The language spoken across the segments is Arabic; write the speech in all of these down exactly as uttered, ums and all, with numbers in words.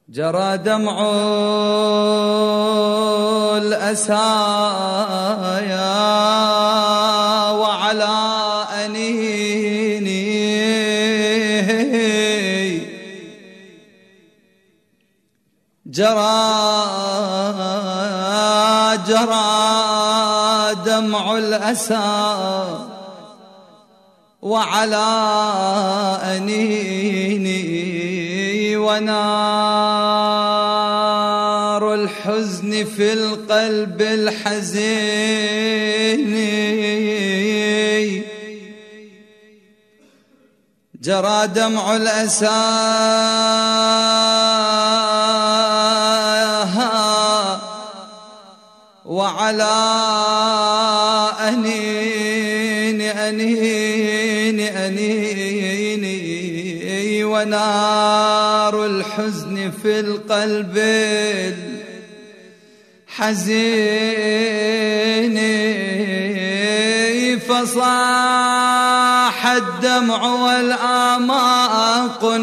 جرى دمع الأسايا وعلى أنيني جرى جرى دمع الأسى وعلى أنيني ونار الحزن في القلب الحزين جرى دمع الأسى وعلى أنيني أنيني أنيني ونار الحزن في القلب الحزين فصاح الدمع والآماق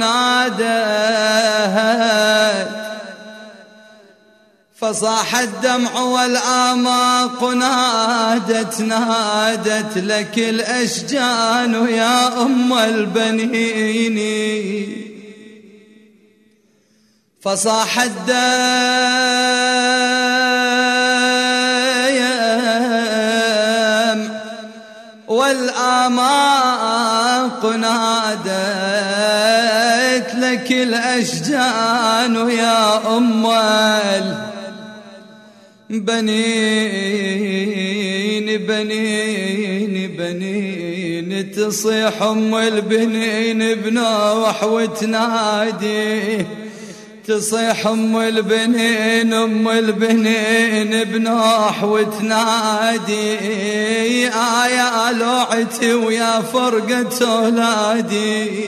نادت فصاح الدمع والآماق نادت نادت لك الأشجان يا أم البنين فصاح الدمع والآماق نادت لك الأشجان يا أم بنين بنين بنين تصيح أم البنين بنوح وتنادي تصيح أم البنين أم البنين بنوح وتنادي آيا لوعتي ويا فرقة أولادي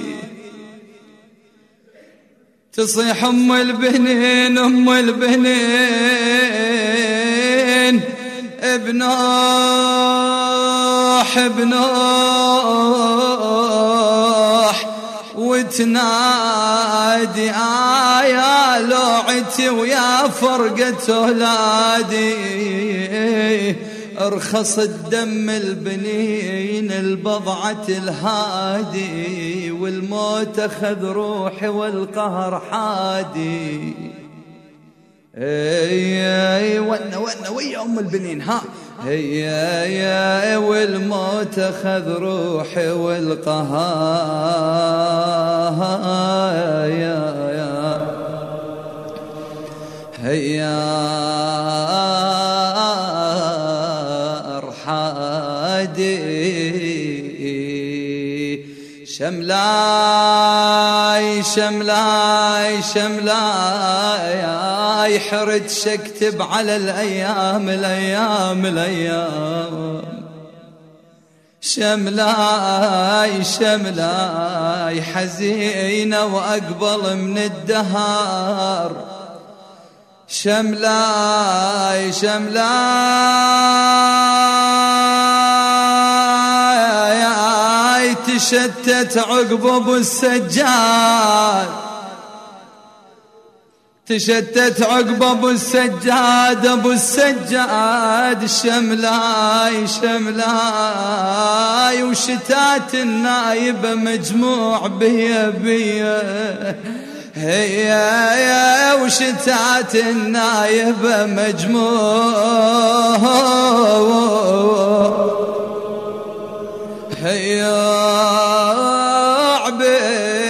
تصيح أم البنين أم البنين بنوح بنوح وتنادي آيا لوعتي ويا فرقة أولادي ارخص الدم البنين البضعة الهادي والموت أخذ روحي والقهر حادي اي اي ونا ونا ويا أم البنين ها هي يا والموت أخذ روحي والقهر يا يا هيا شملاي شملاي شملاي حرد شكتب على الأيام الأيام الأيام شملاي شملاي حزينة وأقبل من الدهار شملاي شملاي تشتت عقب ابو السجاد تشتت عقب ابو السجاد ابو السجاد شملاي شملاي وشتات النايبه مجموع بيا بيا هيا يا وشتات النايبه مجموع هيا عبيد